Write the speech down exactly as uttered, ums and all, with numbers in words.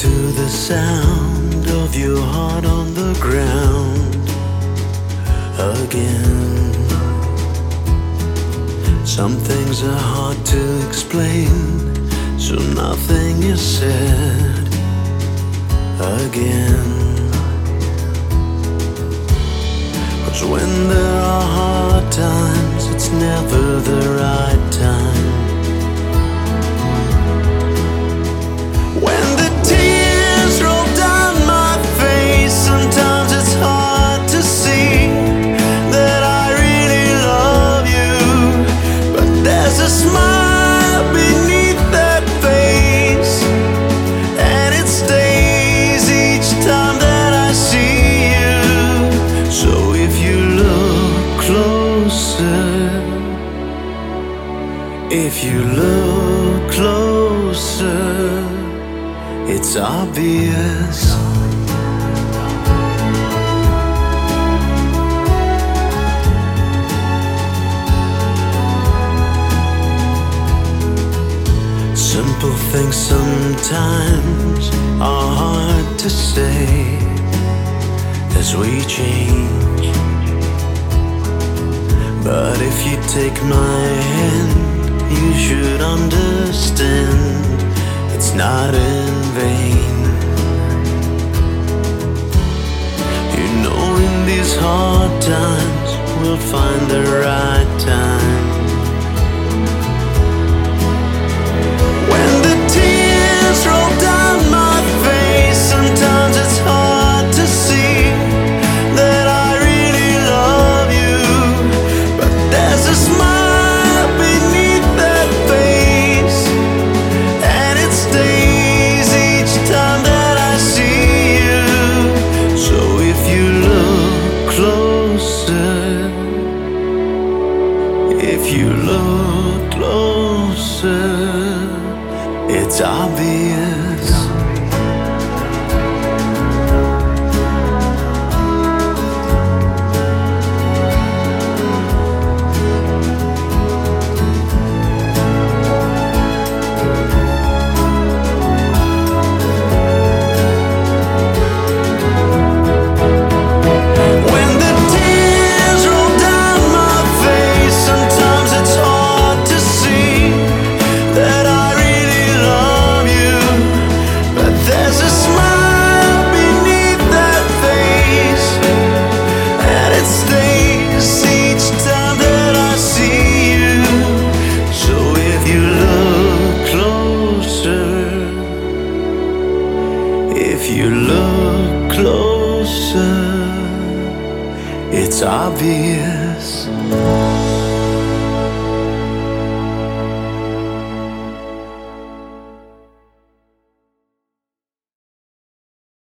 to the sound of your heart on the ground again. Some things are hard to explain, so nothing is said again. 'Cause when there are hard times, it's never the right time. When the tears roll down my face, sometimes it's hard to see that I really love you. But there's a smile beneath that face, and it stays each time that I see you. So if you look closer, if you look closer, it's obvious. Simple things sometimes are hard to say as we change. But if you take my hand, you should understand it's not in vain. You know, in these hard times, we'll find the right time. When the tears roll down my face, sometimes it's hard to see that I really love you. But there's a smile beneath that face, and it stays each time that I see you. So if you look closer, if you look closer, it's obvious. When the tears roll down my face, sometimes it's hard to see that I really love you. But there's a smile beneath that face, and it stays each time that I see you. So if you look closer, if you look closer, it's obvious.